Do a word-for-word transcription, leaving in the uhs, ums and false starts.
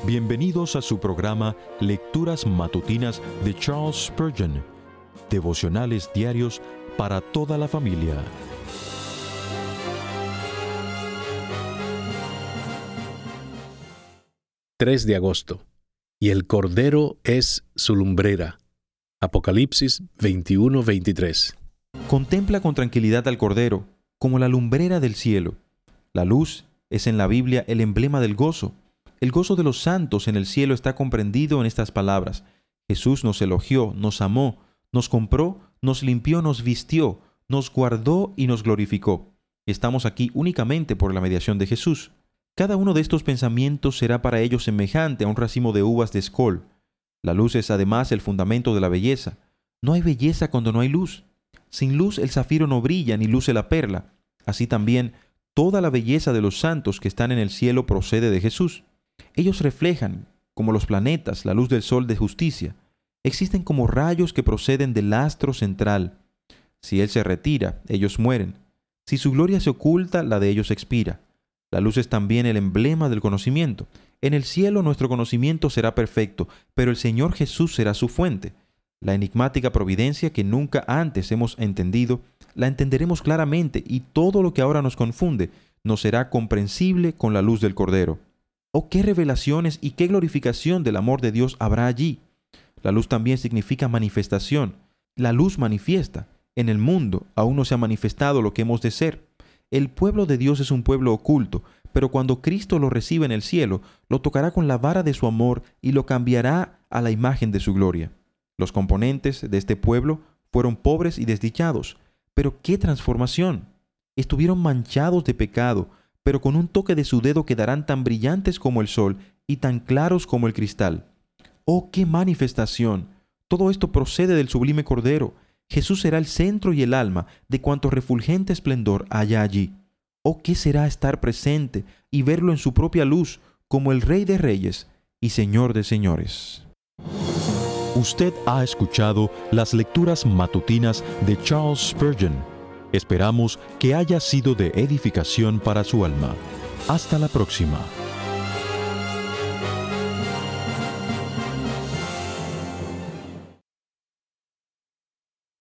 Bienvenidos a su programa Lecturas Matutinas de Charles Spurgeon, devocionales diarios para toda la familia. tres de agosto. Y el Cordero es su lumbrera. Apocalipsis veintiuno veintitrés. Contempla con tranquilidad al Cordero, como la lumbrera del cielo. La luz es en la Biblia el emblema del gozo. El gozo de los santos en el cielo está comprendido en estas palabras. Jesús nos elogió, nos amó, nos compró, nos limpió, nos vistió, nos guardó y nos glorificó. Estamos aquí únicamente por la mediación de Jesús. Cada uno de estos pensamientos será para ellos semejante a un racimo de uvas de escol. La luz es además el fundamento de la belleza. No hay belleza cuando no hay luz. Sin luz el zafiro no brilla ni luce la perla. Así también, toda la belleza de los santos que están en el cielo procede de Jesús. Ellos reflejan, como los planetas, la luz del sol de justicia. Existen como rayos que proceden del astro central. Si Él se retira, ellos mueren. Si su gloria se oculta, la de ellos expira. La luz es también el emblema del conocimiento. En el cielo nuestro conocimiento será perfecto, pero el Señor Jesús será su fuente. La enigmática providencia que nunca antes hemos entendido, la entenderemos claramente y todo lo que ahora nos confunde nos será comprensible con la luz del Cordero. ¡Oh, qué revelaciones y qué glorificación del amor de Dios habrá allí! La luz también significa manifestación. La luz manifiesta. En el mundo aún no se ha manifestado lo que hemos de ser. El pueblo de Dios es un pueblo oculto, pero cuando Cristo lo reciba en el cielo, lo tocará con la vara de su amor y lo cambiará a la imagen de su gloria. Los componentes de este pueblo fueron pobres y desdichados, pero ¡qué transformación! Estuvieron manchados de pecado, pero con un toque de su dedo quedarán tan brillantes como el sol y tan claros como el cristal. ¡Oh, qué manifestación! Todo esto procede del sublime Cordero. Jesús será el centro y el alma de cuanto refulgente esplendor haya allí. ¡Oh, qué será estar presente y verlo en su propia luz como el Rey de Reyes y Señor de Señores! Usted ha escuchado las lecturas matutinas de Charles Spurgeon. Esperamos que haya sido de edificación para su alma. Hasta la próxima.